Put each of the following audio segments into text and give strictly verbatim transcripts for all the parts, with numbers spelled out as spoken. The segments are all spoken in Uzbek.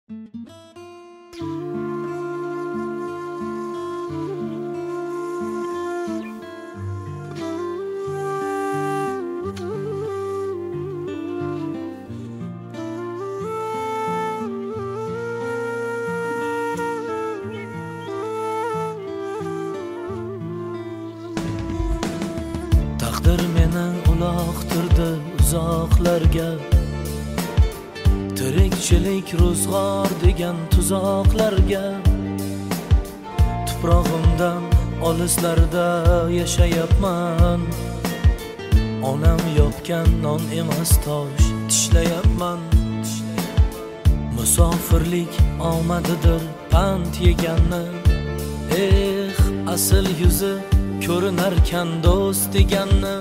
Taqdir meni uloqtirdi uzoqlarga, tirikchilik ro'zg'or degan tuzoqlarga. Tuprog'imdan olislarda yashayapman, onam yopgan non emas tosh tishlayapman. Musofirlik omadidir pand yeganni, eh asl yuzi ko'rinarkan do'st deganni.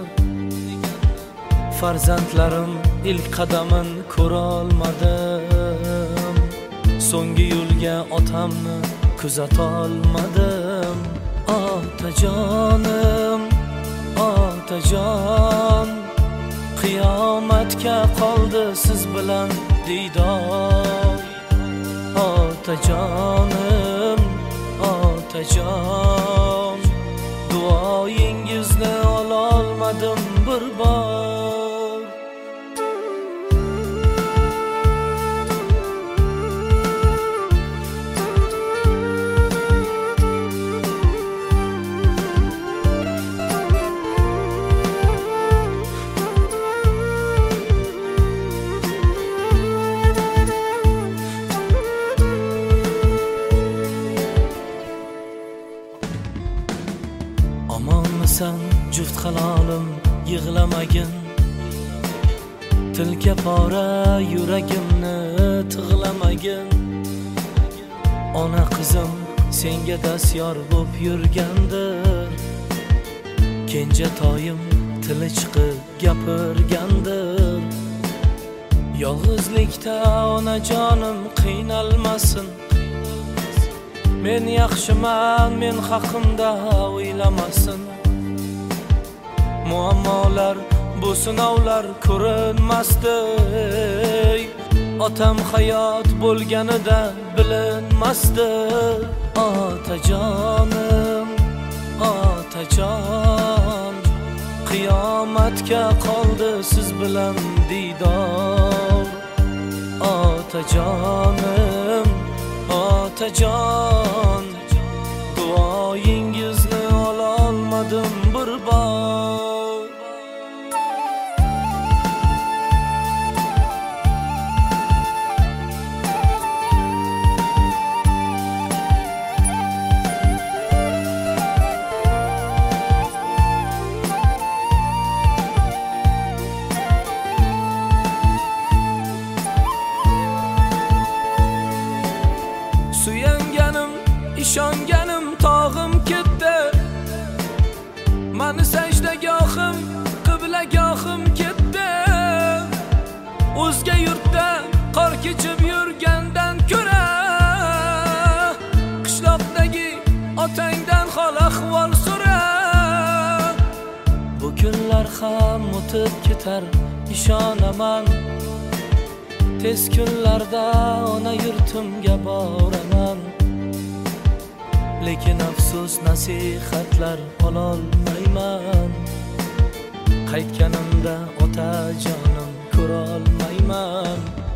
Farzandlarim ilk qadamin ko'rolmadim, so'nggi yo'lga otamni kuzatolmadim. Otajonim, otajon, qiyomatga qoldi siz bilan diydor. Otajonim, otajon, duoyingizni ololmadim bir bor. Amonmisan juft halolim, yig'lamagin, tilka pora yuragimni tig'lamagin. Ona qizim senga dastyor bo'p yurgandir, kenjatoyim tili chiqib gapirgandir. Yolg'izlikda onajonim qiynalmasin, men yaxshiman, men haqimda o'ylamasin. Muammolar bu sinovlar ko'rinmasdi, otam hayot bo'lganida bilinmasdi. Otajonim, otajon, qiyomatga qoldi siz bilan diydor. Otajonim, otajon, duoyingizni ololmadim bir bor. Suyanganim, ishonganim tog'im ketdi, mani sajdagohim, qiblagohim ketdi. O'zga yurtda qor kechib yurgandan ko'ra, qishloqdagi otangdan hol ahvol so'ra. Bu kunlar ham o'tib ketar, ishonaman. Tez kunlarda ona yurtimga boraman, lekin afsus nasihatlar ololmayman. Qaytganimda otajonim ko'rolmayman.